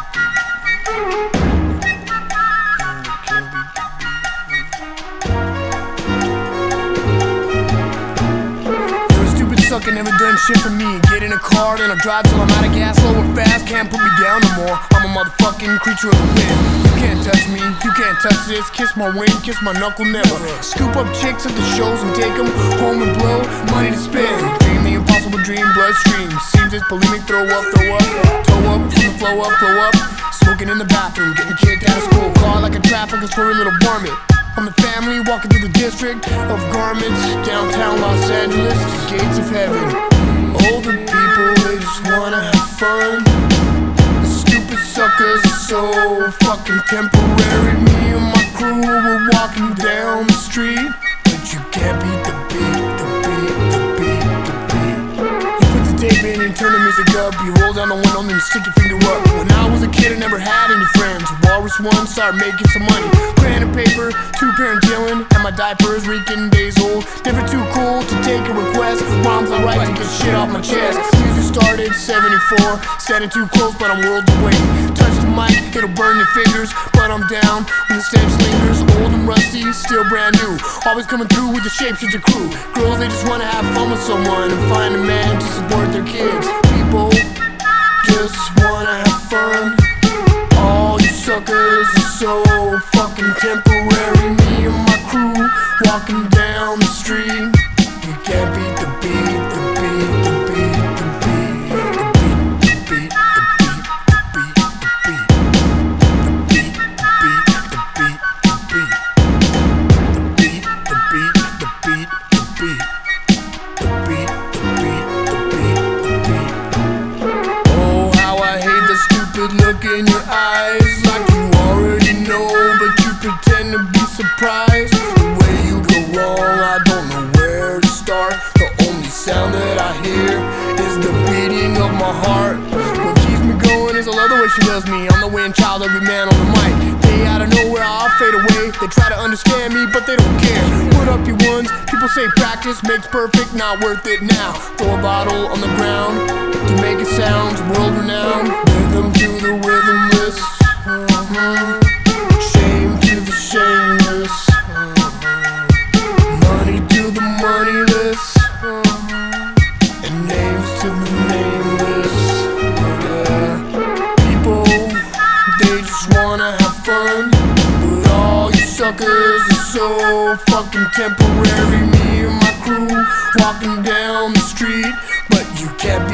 Sucker never done shit for me. Get in a car, then I'll drive till I'm out of gas, slow or fast. Can't put me down no more. I'm a motherfucking creature of the wind. You can't touch me, you can't touch this. Kiss my wing, kiss my knuckle, never. Scoop up chicks at the shows and take them home and blow money to spend. Dream the impossible dream, bloodstream. Seems it's bulimic, throw up, toe up from the flow up. Smoking in the bathroom, getting kicked out of school. Car like a traffic, a squirrely little varmint. I'm the family walking through the district of garments, downtown Los Angeles, the gates of heaven. All the people, they just wanna have fun. The stupid suckers are so fucking temporary. Me and my crew were walking down the street, but you can't beat the beat, the beat, the beat, the beat. You put the tape in and turn the music up. You roll down the window and then stick your finger up. When I was a kid, I never had any friends. Walrus one, start making some money. Crayon and paper, 2-parent chillin', and my diapers reeking days old. Never too cool to take a request. Mom's the right to get shit off my chest. Music started 74, standing too close, but I'm worlds away. Touch the mic, it'll burn your fingers, but I'm down when the stench lingers. Old and rusty, still brand new. Always coming through with the shapeshifter crew. Girls, they just wanna have fun with someone and find a man to support their kids. People just wanna have fun. All you suckers are so fucking temporary. Me and my crew walking down the street. You can't beat the beat, the beat, the beat, the beat, the beat, the beat, the beat, the beat, the beat, the beat, the beat, the beat, the beat, the beat, the beat, the beat, the beat, the beat, the beat. Oh, how I hate the stupid look in your eyes, like you already know, but you pretend to be surprised. The way you go wrong, I don't know where to start. The only sound that I hear is the beating of my heart. What keeps me going is I love the way she loves me. I'm the wind child, ugly man on the mic. They out of nowhere, I'll fade away. They try to understand me, but they don't care. Put up your ones, people say practice makes perfect, not worth it now. Throw a bottle on the ground to make it sound world renowned. Rhythm to the rhythmless, shame to the shameless, money to the moneyless, and names to the nameless. People, they just wanna have fun, but all you suckers are so fucking temporary. Me and my crew walking down the street, but you can't